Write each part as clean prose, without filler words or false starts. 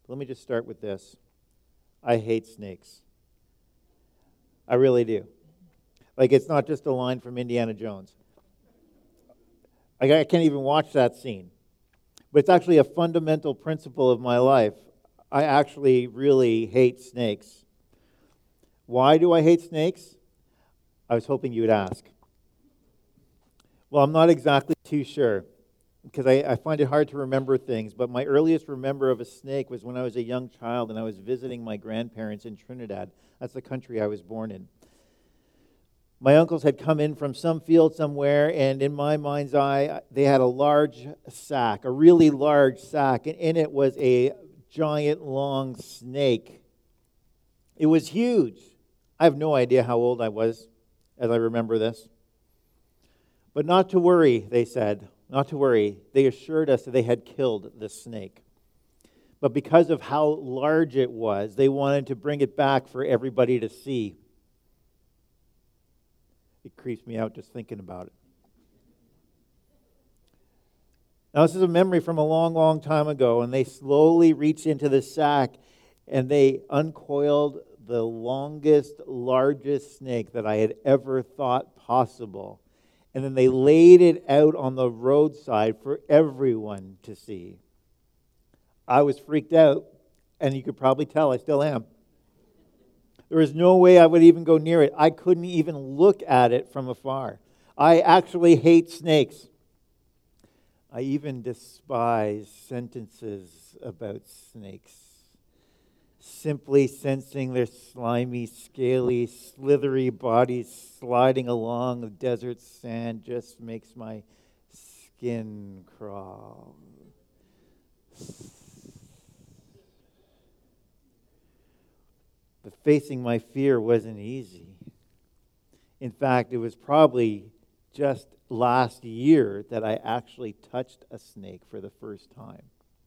Let me just start with this. I hate snakes. I really do. Like, it's not just a line from Indiana Jones. I can't even watch that scene. But it's actually a fundamental principle of my life. I actually really hate snakes. Why do I hate snakes? I was hoping you would ask. Well, I'm not exactly too sure, because I find it hard to remember things, but my earliest remember of a snake was when I was a young child and I was visiting my grandparents in Trinidad. That's the country I was born in. My uncles had come in from some field somewhere, and in my mind's eye, they had a large sack, a really large sack, and in it was a giant long snake. It was huge. I have no idea how old I was as I remember this. But not to worry, they said. Not to worry. They assured us that they had killed this snake. But because of how large it was, they wanted to bring it back for everybody to see. It creeps me out just thinking about it. Now, this is a memory from a long, long time ago, and they slowly reached into the sack and they uncoiled the longest, largest snake that I had ever thought possible. And then they laid it out on the roadside for everyone to see. I was freaked out, and you could probably tell I still am. There was no way I would even go near it. I couldn't even look at it from afar. I actually hate snakes. I even despise sentences about snakes. Simply sensing their slimy, scaly, slithery bodies sliding along the desert sand just makes my skin crawl. But facing my fear wasn't easy. In fact, it was probably just last year that I actually touched a snake for the first time.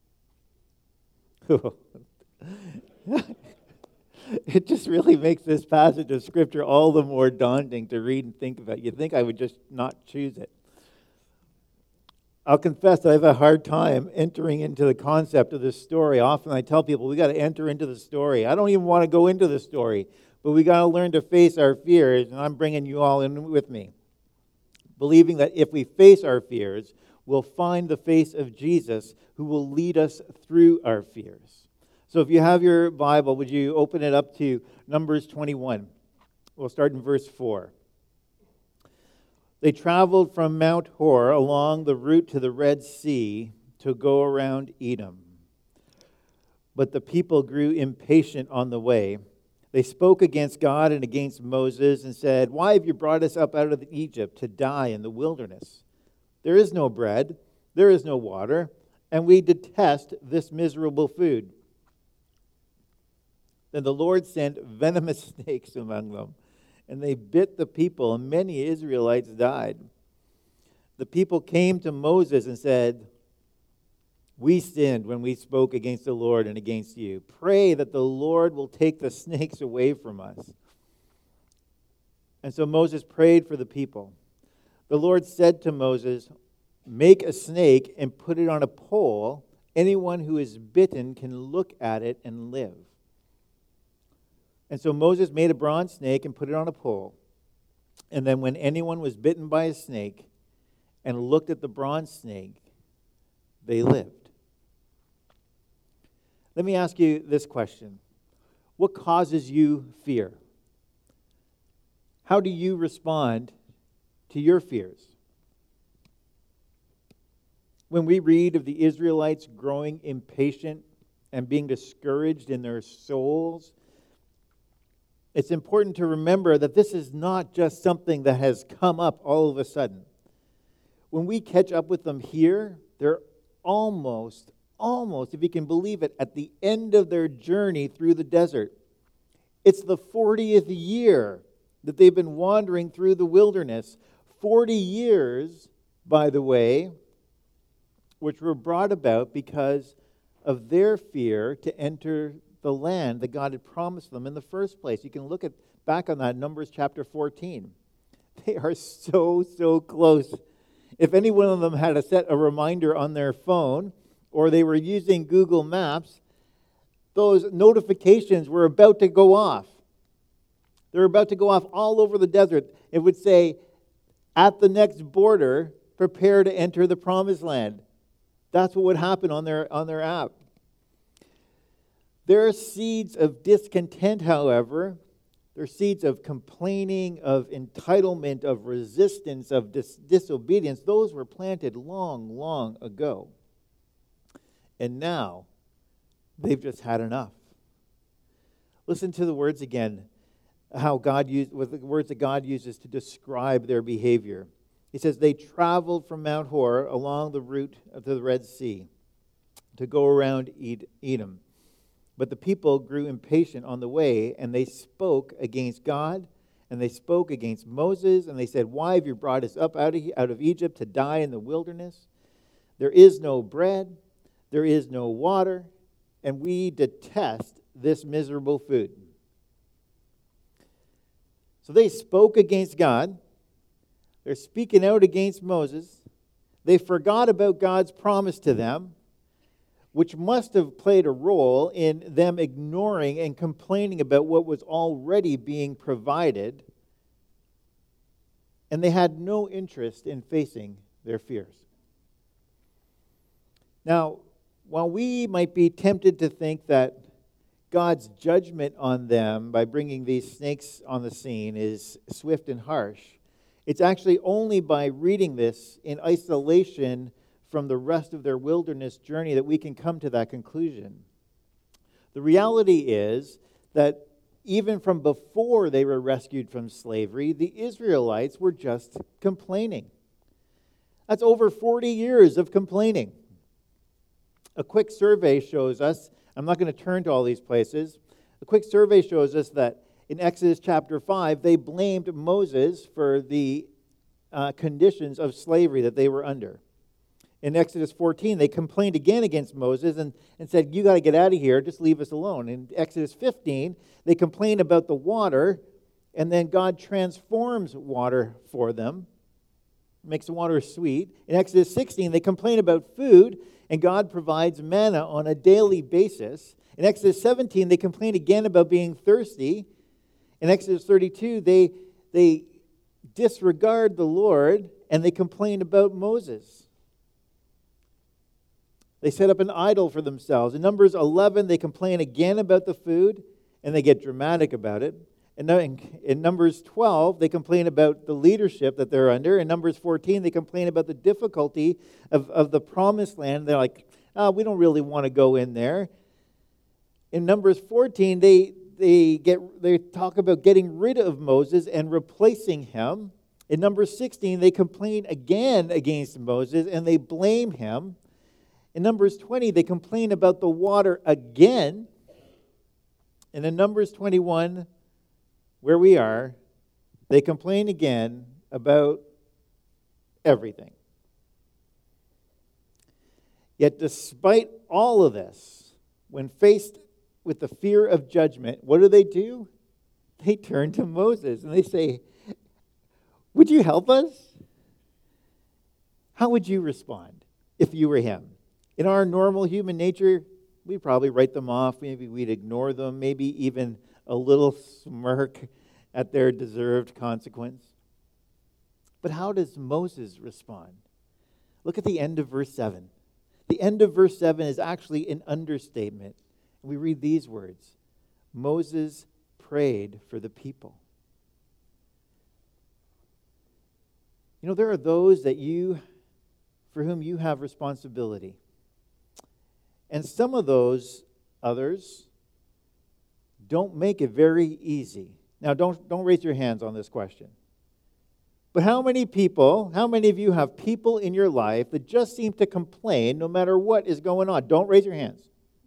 It just really makes this passage of Scripture all the more daunting to read and think about. You'd think I would just not choose it. I'll confess I have a hard time entering into the concept of this story. Often I tell people we got to enter into the story. I don't even want to go into the story, but we got to learn to face our fears, and I'm bringing you all in with me, believing that if we face our fears, we'll find the face of Jesus who will lead us through our fears. So if you have your Bible, would you open it up to Numbers 21? We'll start in verse 4. They traveled from Mount Hor along the route to the Red Sea to go around Edom. But the people grew impatient on the way. They spoke against God and against Moses and said, "Why have you brought us up out of Egypt to die in the wilderness? There is no bread, there is no water, and we detest this miserable food." Then the Lord sent venomous snakes among them, and they bit the people, and many Israelites died. The people came to Moses and said, "We sinned when we spoke against the Lord and against you. Pray that the Lord will take the snakes away from us." And so Moses prayed for the people. The Lord said to Moses, "Make a snake and put it on a pole. Anyone who is bitten can look at it and live." And so Moses made a bronze snake and put it on a pole. And then when anyone was bitten by a snake and looked at the bronze snake, they lived. Let me ask you this question. What causes you fear? How do you respond to your fears? When we read of the Israelites growing impatient and being discouraged in their souls, it's important to remember that this is not just something that has come up all of a sudden. When we catch up with them here, they're almost, if you can believe it, at the end of their journey through the desert. It's the 40th year that they've been wandering through the wilderness. 40 years, by the way, which were brought about because of their fear to enter the land that God had promised them in the first place. You can look back on that, Numbers chapter 14. They are so close. If any one of them had set a reminder on their phone, or they were using Google Maps, those notifications were about to go off. They're about to go off all over the desert. It would say, at the next border, prepare to enter the promised land. That's what would happen on their app. There are seeds of discontent, however. There are seeds of complaining, of entitlement, of resistance, of disobedience. Those were planted long, long ago. And now, they've just had enough. Listen to the words again, with the words that God uses to describe their behavior. He says, they traveled from Mount Hor along the route to the Red Sea to go around Edom. But the people grew impatient on the way, and they spoke against God, and they spoke against Moses, and they said, why have you brought us up out of Egypt to die in the wilderness? There is no bread, there is no water, and we detest this miserable food. So they spoke against God. They're speaking out against Moses. They forgot about God's promise to them, which must have played a role in them ignoring and complaining about what was already being provided. And they had no interest in facing their fears. Now, while we might be tempted to think that God's judgment on them by bringing these snakes on the scene is swift and harsh, it's actually only by reading this in isolation from the rest of their wilderness journey that we can come to that conclusion. The reality is that even from before they were rescued from slavery, the Israelites were just complaining. That's over 40 years of complaining. A quick survey shows us, I'm not going to turn to all these places, a quick survey shows us that in Exodus chapter 5, they blamed Moses for the conditions of slavery that they were under. In Exodus 14, they complained again against Moses and said, you got to get out of here, just leave us alone. In Exodus 15, they complained about the water, and then God transforms water for them, makes the water sweet. In Exodus 16, they complain about food, and God provides manna on a daily basis. In Exodus 17, they complain again about being thirsty. In Exodus 32, they disregard the Lord, and they complain about Moses. They set up an idol for themselves. In Numbers 11, they complain again about the food, and they get dramatic about it. In Numbers 12, they complain about the leadership that they're under. In Numbers 14, they complain about the difficulty of the promised land. They're like, we don't really want to go in there. In Numbers 14, they talk about getting rid of Moses and replacing him. In Numbers 16, they complain again against Moses, and they blame him. In Numbers 20, they complain about the water again. And in Numbers 21, where we are, they complain again about everything. Yet despite all of this, when faced with the fear of judgment, what do? They turn to Moses and they say, would you help us? How would you respond if you were him? In our normal human nature, we'd probably write them off. Maybe we'd ignore them. Maybe even a little smirk at their deserved consequence. But how does Moses respond? Look at the end of verse 7. The end of verse 7 is actually an understatement. We read these words: Moses prayed for the people. You know, there are those for whom you have responsibility. And some of those others don't make it very easy. Now, don't raise your hands on this question. But how many of you have people in your life that just seem to complain no matter what is going on? Don't raise your hands.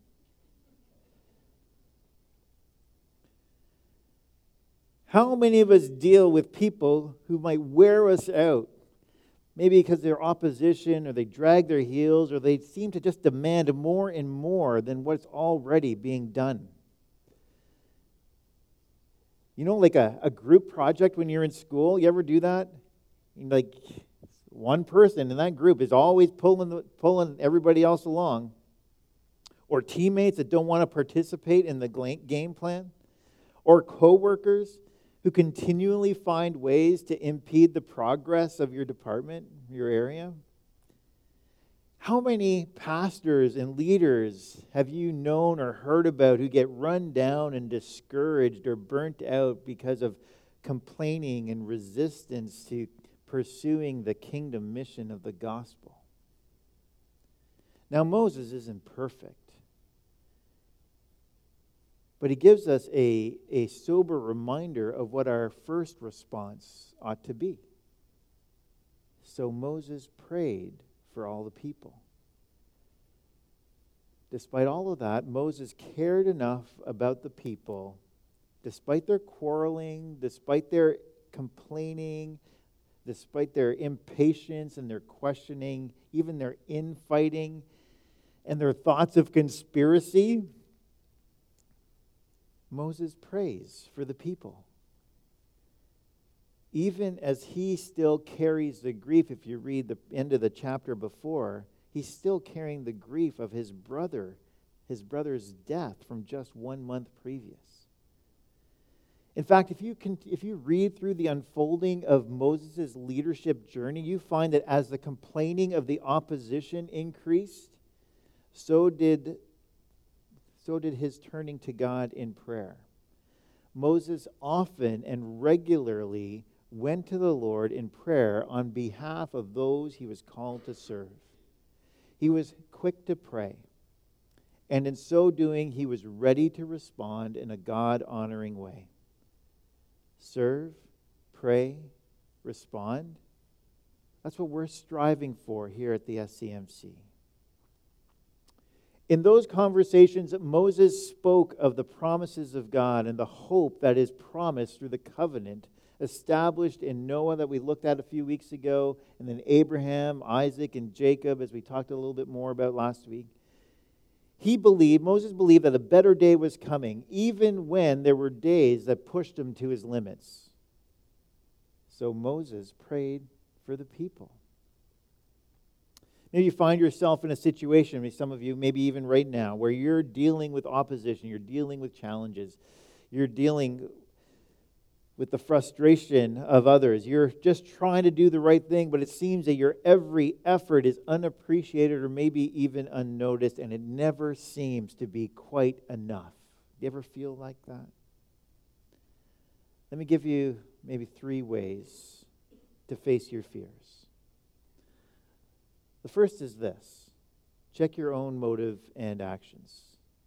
How many of us deal with people who might wear us out? Maybe because they're opposition, or they drag their heels, or they seem to just demand more and more than what's already being done. You know, like a group project when you're in school, you ever do that? Like one person in that group is always pulling everybody else along. or teammates that don't want to participate in the game plan, or coworkers who continually find ways to impede the progress of your department, your area? How many pastors and leaders have you known or heard about who get run down and discouraged or burnt out because of complaining and resistance to pursuing the kingdom mission of the gospel? Now, Moses isn't perfect, but he gives us a sober reminder of what our first response ought to be. So Moses prayed for all the people. Despite all of that, Moses cared enough about the people, despite their quarreling, despite their complaining, despite their impatience and their questioning, even their infighting and their thoughts of conspiracy. Moses prays for the people. Even as he still carries the grief, if you read the end of the chapter before, he's still carrying the grief of his brother's death from just 1 month previous. In fact, if you read through the unfolding of Moses' leadership journey, you find that as the complaining of the opposition increased, so did his turning to God in prayer. Moses often and regularly went to the Lord in prayer on behalf of those he was called to serve. He was quick to pray, and in so doing, he was ready to respond in a God-honoring way. Serve, pray, respond. That's what we're striving for here at the SCMC. In those conversations, Moses spoke of the promises of God and the hope that is promised through the covenant established in Noah that we looked at a few weeks ago, and then Abraham, Isaac, and Jacob, as we talked a little bit more about last week. Moses believed that a better day was coming, even when there were days that pushed him to his limits. So Moses prayed for the people. Maybe you find yourself in a situation, maybe some of you, maybe even right now, where you're dealing with opposition, you're dealing with challenges, you're dealing with the frustration of others. You're just trying to do the right thing, but it seems that your every effort is unappreciated or maybe even unnoticed, and it never seems to be quite enough. Do you ever feel like that? Let me give you maybe 3 ways to face your fears. The first is this: check your own motive and actions.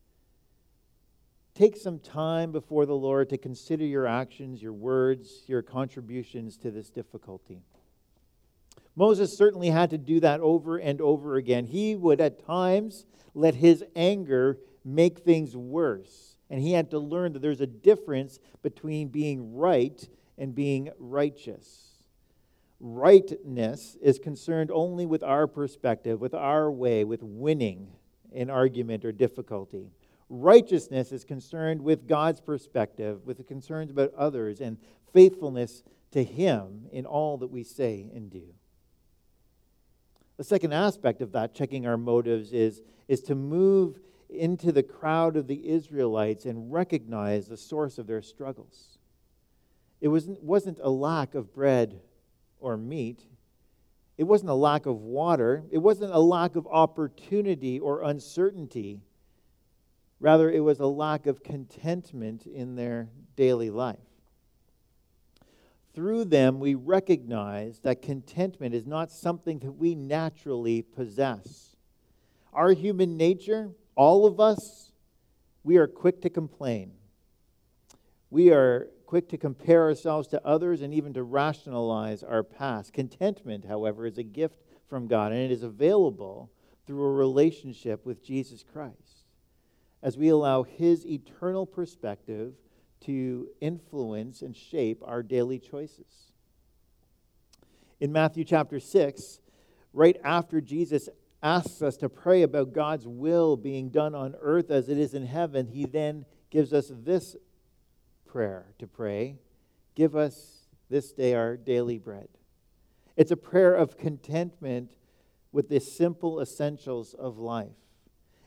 Take some time before the Lord to consider your actions, your words, your contributions to this difficulty. Moses certainly had to do that over and over again. He would at times let his anger make things worse. And he had to learn that there's a difference between being right and being righteous. Rightness is concerned only with our perspective, with our way, with winning an argument or difficulty. Righteousness is concerned with God's perspective, with the concerns about others, and faithfulness to Him in all that we say and do. The second aspect of that, checking our motives, is to move into the crowd of the Israelites and recognize the source of their struggles. It wasn't a lack of bread or meat. It wasn't a lack of water. It wasn't a lack of opportunity or uncertainty. Rather, it was a lack of contentment in their daily life. Through them, we recognize that contentment is not something that we naturally possess. Our human nature, all of us, we are quick to complain. We are quick to compare ourselves to others and even to rationalize our past. Contentment, however, is a gift from God, and it is available through a relationship with Jesus Christ, as we allow His eternal perspective to influence and shape our daily choices. In Matthew chapter 6, right after Jesus asks us to pray about God's will being done on earth as it is in heaven, He then gives us this prayer to pray: give us this day our daily bread. It's a prayer of contentment with the simple essentials of life.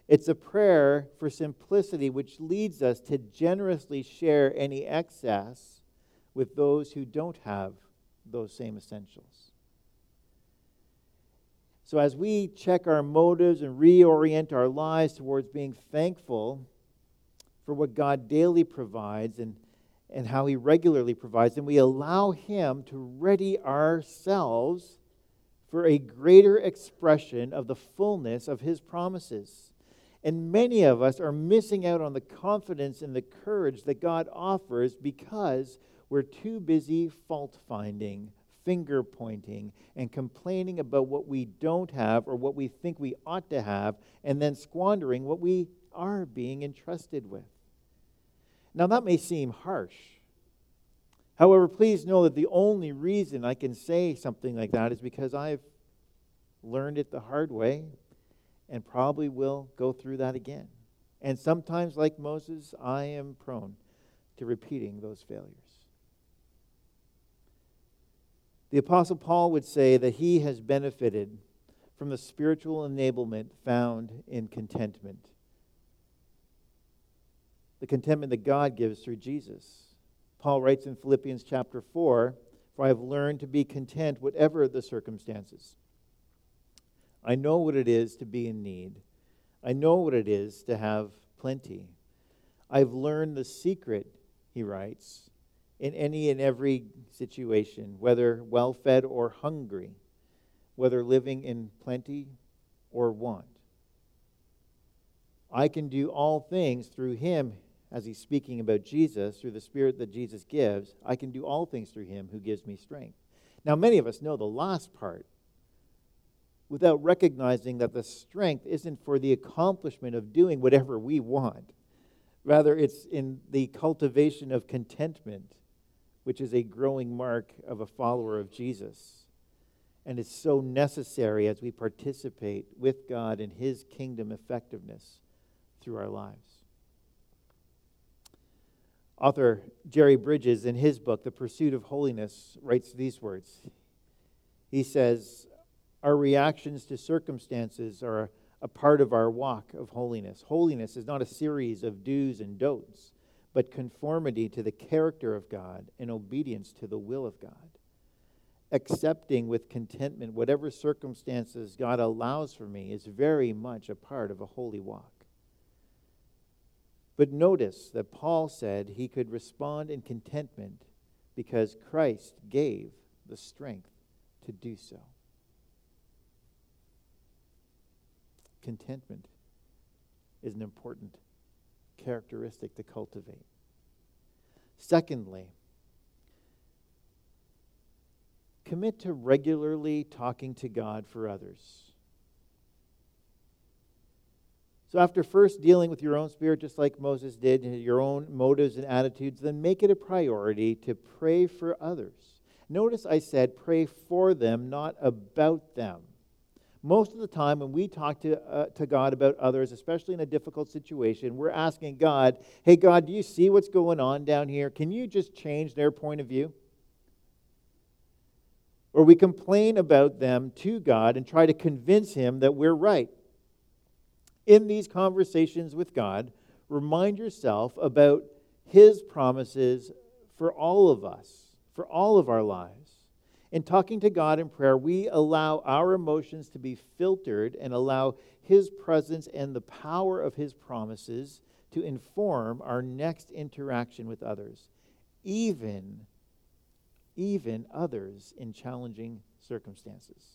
It's a prayer for simplicity, which leads us to generously share any excess with those who don't have those same essentials. So as we check our motives and reorient our lives towards being thankful for what God daily provides and how He regularly provides, and we allow Him to ready ourselves for a greater expression of the fullness of His promises. And many of us are missing out on the confidence and the courage that God offers because we're too busy fault-finding, finger-pointing, and complaining about what we don't have or what we think we ought to have, and then squandering what we are being entrusted with. Now, that may seem harsh. However, please know that the only reason I can say something like that is because I've learned it the hard way and probably will go through that again. And sometimes, like Moses, I am prone to repeating those failures. The Apostle Paul would say that he has benefited from the spiritual enablement found in contentment. The contentment that God gives through Jesus. Paul writes in Philippians chapter 4, "For I have learned to be content whatever the circumstances. I know what it is to be in need. I know what it is to have plenty. I've learned the secret," he writes, "in any and every situation, whether well-fed or hungry, whether living in plenty or want. I can do all things through Him," as he's speaking about Jesus, through the Spirit that Jesus gives. "I can do all things through Him who gives me strength." Now, many of us know the last part, without recognizing that the strength isn't for the accomplishment of doing whatever we want. Rather, it's in the cultivation of contentment, which is a growing mark of a follower of Jesus. And it's so necessary as we participate with God in His kingdom effectiveness through our lives. Author Jerry Bridges, in his book, The Pursuit of Holiness, writes these words. He says, "Our reactions to circumstances are a part of our walk of holiness. Holiness is not a series of do's and don'ts, but conformity to the character of God and obedience to the will of God. Accepting with contentment whatever circumstances God allows for me is very much a part of a holy walk." But notice that Paul said he could respond in contentment because Christ gave the strength to do so. Contentment is an important characteristic to cultivate. Secondly, commit to regularly talking to God for others. So after first dealing with your own spirit, just like Moses did, your own motives and attitudes, then make it a priority to pray for others. Notice I said pray for them, not about them. Most of the time when we talk to God about others, especially in a difficult situation, we're asking God, "Hey God, do you see what's going on down here? Can you just change their point of view?" Or we complain about them to God and try to convince Him that we're right. In these conversations with God, remind yourself about His promises for all of us, for all of our lives. In talking to God in prayer, we allow our emotions to be filtered and allow His presence and the power of His promises to inform our next interaction with others, even others in challenging circumstances.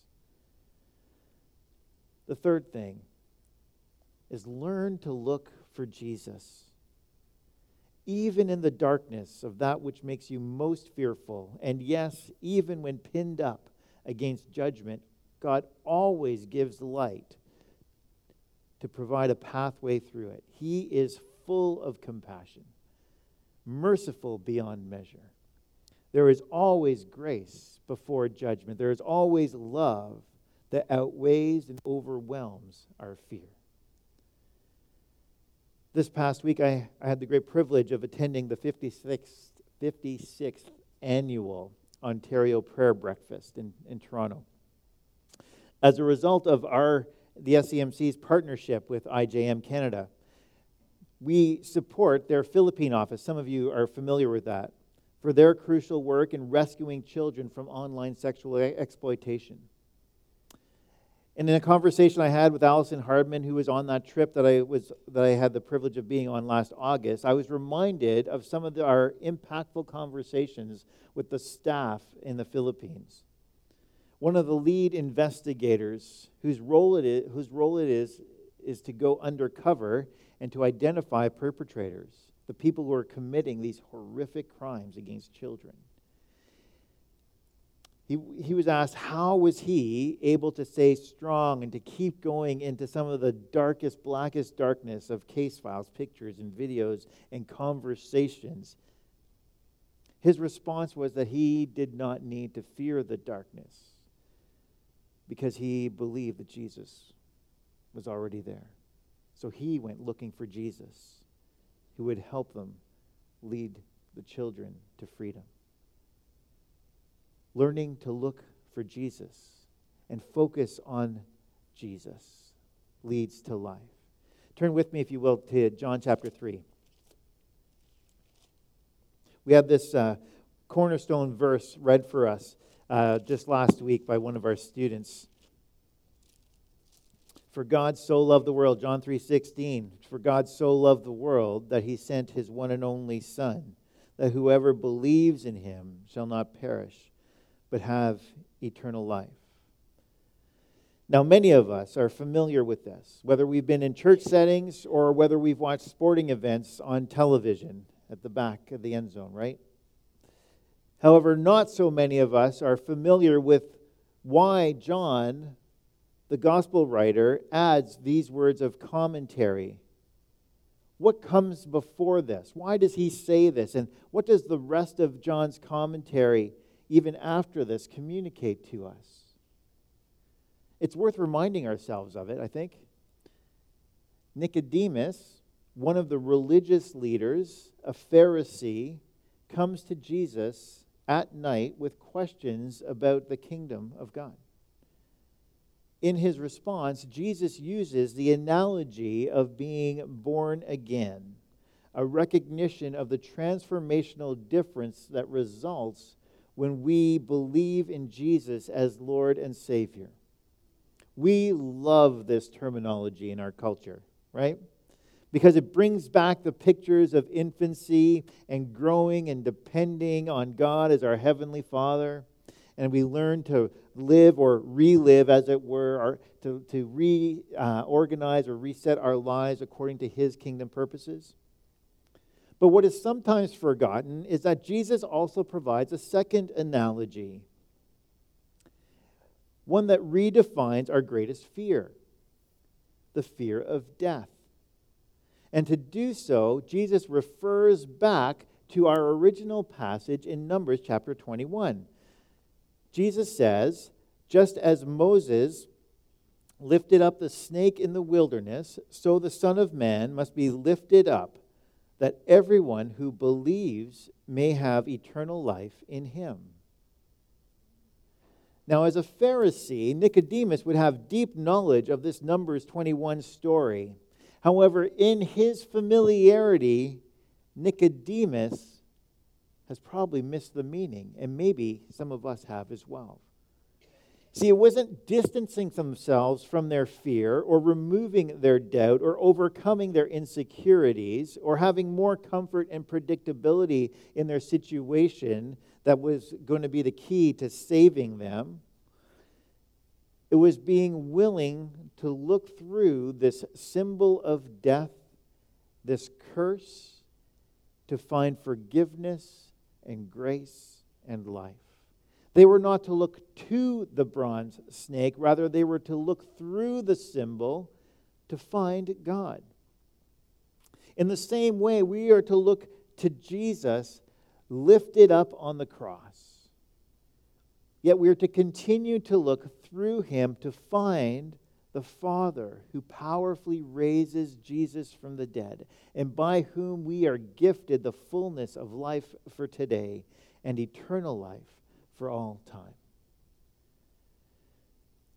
The third thing is learn to look for Jesus. Even in the darkness of that which makes you most fearful, and yes, even when pinned up against judgment, God always gives light to provide a pathway through it. He is full of compassion, merciful beyond measure. There is always grace before judgment. There is always love that outweighs and overwhelms our fear. This past week, I had the great privilege of attending the 56th annual Ontario Prayer Breakfast in Toronto. As a result of our the SCMC's partnership with IJM Canada. We support their Philippine office. Some of you are familiar with that, for their crucial work in rescuing children from online sexual exploitation. And in a conversation I had with Allison Hardman, who was on that trip that I had the privilege of being on last August, I was reminded of some of our impactful conversations with the staff in the Philippines. One of the lead investigators, whose role it is to go undercover and to identify perpetrators, the people who are committing these horrific crimes against children. He was asked, how was he able to stay strong and to keep going into some of the darkest, blackest darkness of case files, pictures and videos and conversations? His response was that he did not need to fear the darkness because he believed that Jesus was already there. So he went looking for Jesus, who would help them lead the children to freedom. Learning to look for Jesus and focus on Jesus leads to life. Turn with me, if you will, to John chapter 3. We have this cornerstone verse read for us just last week by one of our students. For God so loved the world, John 3:16. For God so loved the world that he sent his one and only Son, that whoever believes in him shall not perish, but have eternal life. Now, many of us are familiar with this, whether we've been in church settings or whether we've watched sporting events on television at the back of the end zone, right? However, not so many of us are familiar with why John, the gospel writer, adds these words of commentary. What comes before this? Why does he say this? And what does the rest of John's commentary, even after this, communicate to us? It's worth reminding ourselves of it, I think. Nicodemus, one of the religious leaders, a Pharisee, comes to Jesus at night with questions about the kingdom of God. In his response, Jesus uses the analogy of being born again, a recognition of the transformational difference that results when we believe in Jesus as Lord and Savior. We love this terminology in our culture, right? Because it brings back the pictures of infancy and growing and depending on God as our Heavenly Father. And we learn to live or relive, as it were, to reorganize or reset our lives according to his kingdom purposes. But what is sometimes forgotten is that Jesus also provides a second analogy, one that redefines our greatest fear, the fear of death. And to do so, Jesus refers back to our original passage in Numbers chapter 21. Jesus says, just as Moses lifted up the snake in the wilderness, so the Son of Man must be lifted up, that everyone who believes may have eternal life in him. Now, as a Pharisee, Nicodemus would have deep knowledge of this Numbers 21 story. However, in his familiarity, Nicodemus has probably missed the meaning, and maybe some of us have as well. See, it wasn't distancing themselves from their fear or removing their doubt or overcoming their insecurities or having more comfort and predictability in their situation that was going to be the key to saving them. It was being willing to look through this symbol of death, this curse, to find forgiveness and grace and life. They were not to look to the bronze snake, rather they were to look through the symbol to find God. In the same way, we are to look to Jesus lifted up on the cross. Yet we are to continue to look through him to find the Father who powerfully raises Jesus from the dead, and by whom we are gifted the fullness of life for today and eternal life for all time.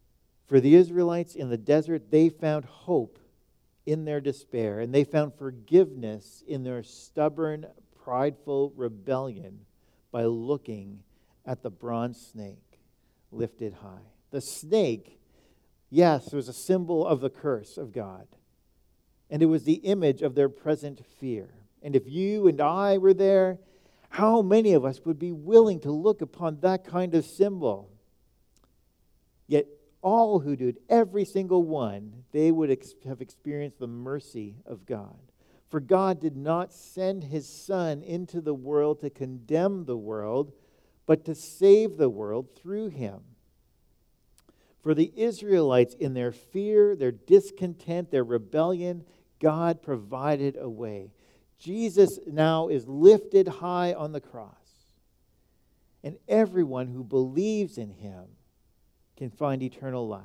For the Israelites in the desert, they found hope in their despair, and they found forgiveness in their stubborn, prideful rebellion by looking at the bronze snake lifted high. The snake, yes, was a symbol of the curse of God, and it was the image of their present fear. And if you and I were there, how many of us would be willing to look upon that kind of symbol? Yet all who did, every single one, they would have experienced the mercy of God. For God did not send his Son into the world to condemn the world, but to save the world through him. For the Israelites, in their fear, their discontent, their rebellion, God provided a way. Jesus now is lifted high on the cross, and everyone who believes in him can find eternal life.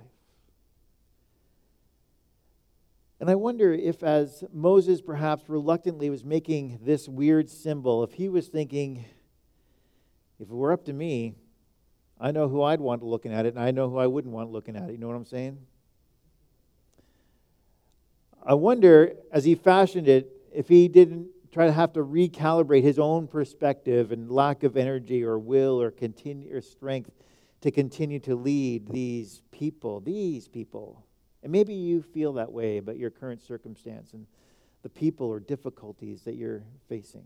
And I wonder if, as Moses perhaps reluctantly was making this weird symbol, if he was thinking, if it were up to me, I know who I'd want looking at it, and I know who I wouldn't want looking at it. You know what I'm saying? I wonder, as he fashioned it, if he didn't try to have to recalibrate his own perspective and lack of energy or will or strength to continue to lead these people. And maybe you feel that way about your current circumstance and the people or difficulties that you're facing.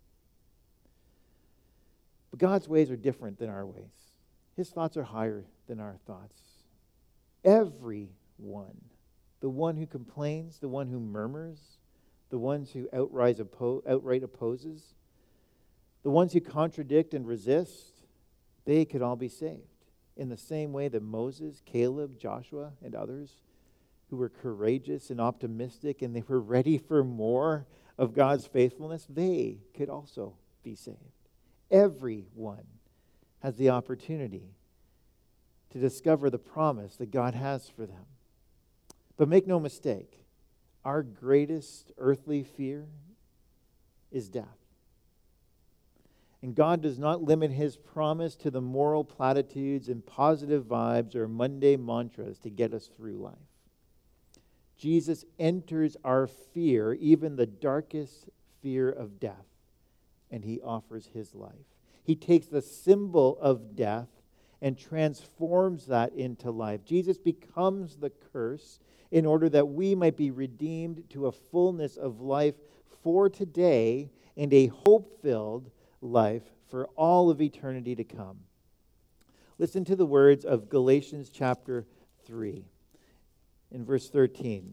But God's ways are different than our ways. His thoughts are higher than our thoughts. Everyone, the one who complains, the one who murmurs, the ones who outright opposes, the ones who contradict and resist, they could all be saved. In the same way that Moses, Caleb, Joshua, and others who were courageous and optimistic and they were ready for more of God's faithfulness, they could also be saved. Everyone has the opportunity to discover the promise that God has for them. But make no mistake, our greatest earthly fear is death. And God does not limit his promise to the moral platitudes and positive vibes or Monday mantras to get us through life. Jesus enters our fear, even the darkest fear of death, and he offers his life. He takes the symbol of death and transforms that into life. Jesus becomes the curse in order that we might be redeemed to a fullness of life for today and a hope-filled life for all of eternity to come. Listen to the words of Galatians chapter 3 in verse 13.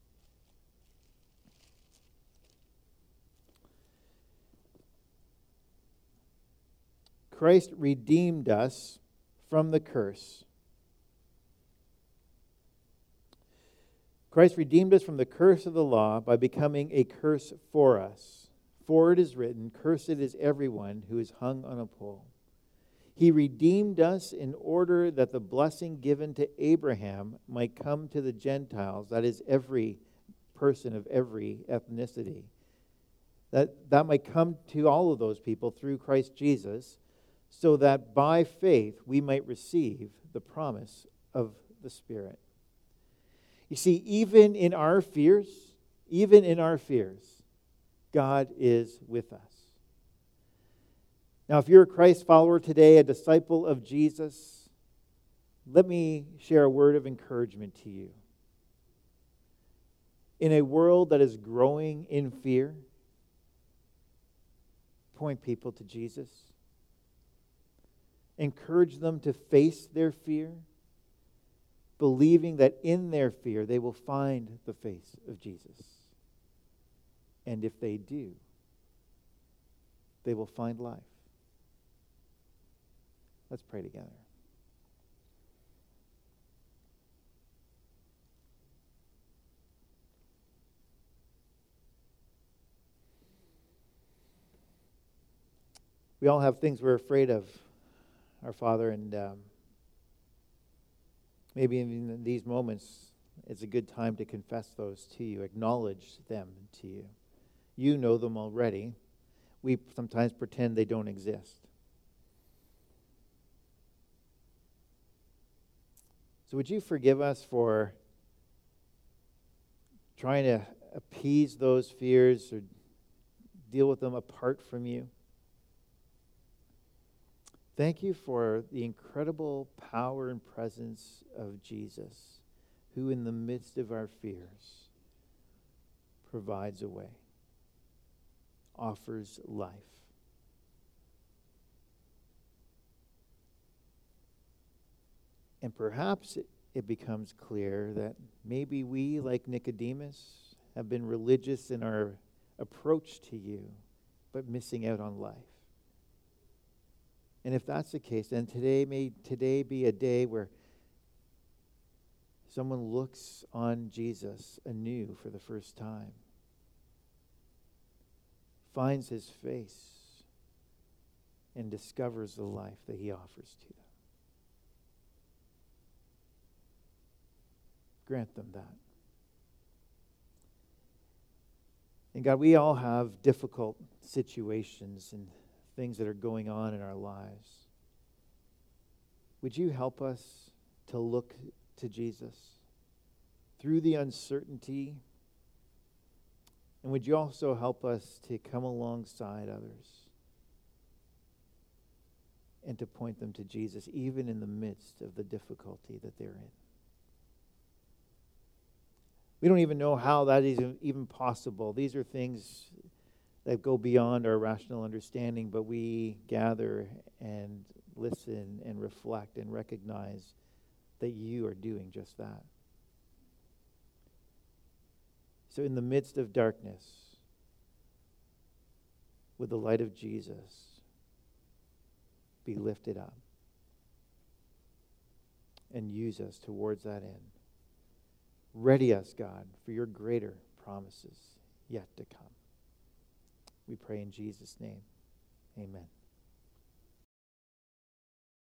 Christ redeemed us from the curse. Christ redeemed us from the curse of the law by becoming a curse for us. For it is written, "Cursed is everyone who is hung on a pole." He redeemed us in order that the blessing given to Abraham might come to the Gentiles, that is, every person of every ethnicity. That might come to all of those people through Christ Jesus, so that by faith we might receive the promise of the Spirit. You see, even in our fears, God is with us. Now, if you're a Christ follower today, a disciple of Jesus, let me share a word of encouragement to you. In a world that is growing in fear, point people to Jesus. Encourage them to face their fear, believing that in their fear they will find the face of Jesus. And if they do, they will find life. Let's pray together. We all have things we're afraid of, our Father, and maybe in these moments it's a good time to confess those to you, acknowledge them to you. You know them already. We sometimes pretend they don't exist. So would you forgive us for trying to appease those fears or deal with them apart from you? Thank you for the incredible power and presence of Jesus, who in the midst of our fears provides a way, offers life. And perhaps it becomes clear that maybe we, like Nicodemus, have been religious in our approach to you, but missing out on life. And if that's the case, then may today be a day where someone looks on Jesus anew for the first time, finds his face, and discovers the life that he offers to them. Grant them that. And God, we all have difficult situations and things that are going on in our lives. Would you help us to look to Jesus through the uncertainty? And would you also help us to come alongside others and to point them to Jesus, even in the midst of the difficulty that they're in? We don't even know how that is even possible. These are things that go beyond our rational understanding, but we gather and listen and reflect and recognize that you are doing just that. So in the midst of darkness, with the light of Jesus, be lifted up and use us towards that end. Ready us, God, for your greater promises yet to come. We pray in Jesus' name.